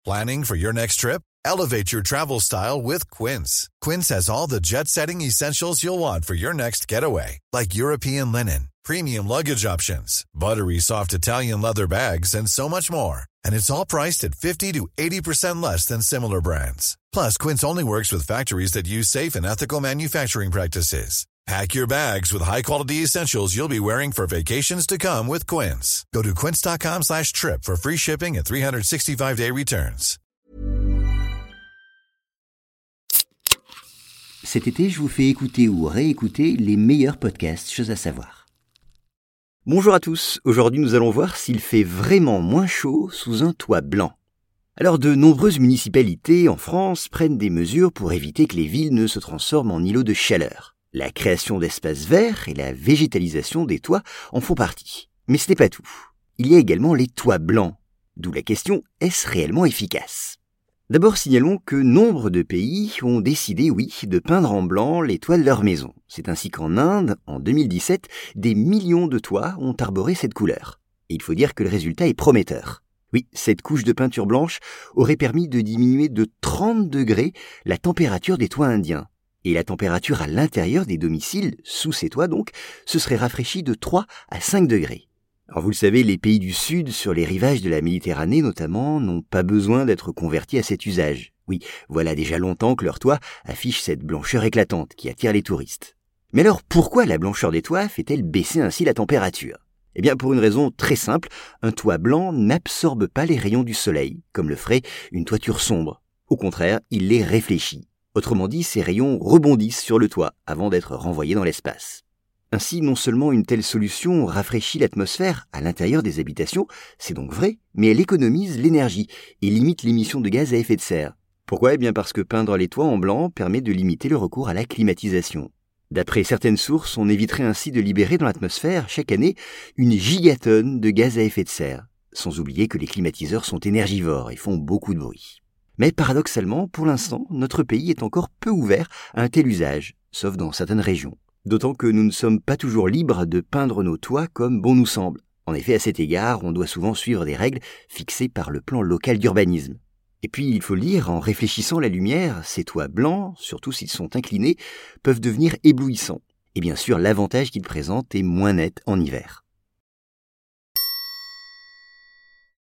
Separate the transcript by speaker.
Speaker 1: Planning for your next trip? Elevate your travel style with Quince. Quince has all the jet-setting essentials you'll want for your next getaway, like European linen, premium luggage options, buttery soft Italian leather bags, and so much more. And it's all priced at 50 to 80% less than similar brands. Plus, Quince only works with factories that use safe and ethical manufacturing practices. Pack your bags with high-quality essentials you'll be wearing for vacations to come with Quince. Go to quince.com/trip for free shipping and 365-day returns.
Speaker 2: Cet été, je vous fais écouter ou réécouter les meilleurs podcasts, chose à savoir. Bonjour à tous, aujourd'hui nous allons voir s'il fait vraiment moins chaud sous un toit blanc. Alors de nombreuses municipalités en France prennent des mesures pour éviter que les villes ne se transforment en îlots de chaleur. La création d'espaces verts et la végétalisation des toits en font partie. Mais ce n'est pas tout. Il y a également les toits blancs. D'où la question, est-ce réellement efficace ? D'abord, signalons que nombre de pays ont décidé, de peindre en blanc les toits de leur maison. C'est ainsi qu'en Inde, en 2017, des millions de toits ont arboré cette couleur. Et il faut dire que le résultat est prometteur. Oui, cette couche de peinture blanche aurait permis de diminuer de 30 degrés la température des toits indiens. Et la température à l'intérieur des domiciles, sous ces toits donc, se serait rafraîchie de 3 à 5 degrés. Alors vous le savez, les pays du Sud, sur les rivages de la Méditerranée notamment, n'ont pas besoin d'être convertis à cet usage. Oui, voilà déjà longtemps que leurs toits affichent cette blancheur éclatante qui attire les touristes. Mais alors pourquoi la blancheur des toits fait-elle baisser ainsi la température ? Eh bien pour une raison très simple, un toit blanc n'absorbe pas les rayons du soleil, comme le ferait une toiture sombre. Au contraire, il les réfléchit. Autrement dit, ces rayons rebondissent sur le toit avant d'être renvoyés dans l'espace. Ainsi, non seulement une telle solution rafraîchit l'atmosphère à l'intérieur des habitations, c'est donc vrai, mais elle économise l'énergie et limite l'émission de gaz à effet de serre. Pourquoi ? Eh bien parce que peindre les toits en blanc permet de limiter le recours à la climatisation. D'après certaines sources, on éviterait ainsi de libérer dans l'atmosphère chaque année une gigatonne de gaz à effet de serre, sans oublier que les climatiseurs sont énergivores et font beaucoup de bruit. Mais paradoxalement, pour l'instant, notre pays est encore peu ouvert à un tel usage, sauf dans certaines régions. D'autant que nous ne sommes pas toujours libres de peindre nos toits comme bon nous semble. En effet, à cet égard, on doit souvent suivre des règles fixées par le plan local d'urbanisme. Et puis, il faut le dire, en réfléchissant la lumière, ces toits blancs, surtout s'ils sont inclinés, peuvent devenir éblouissants. Et bien sûr, l'avantage qu'ils présentent est moins net en hiver.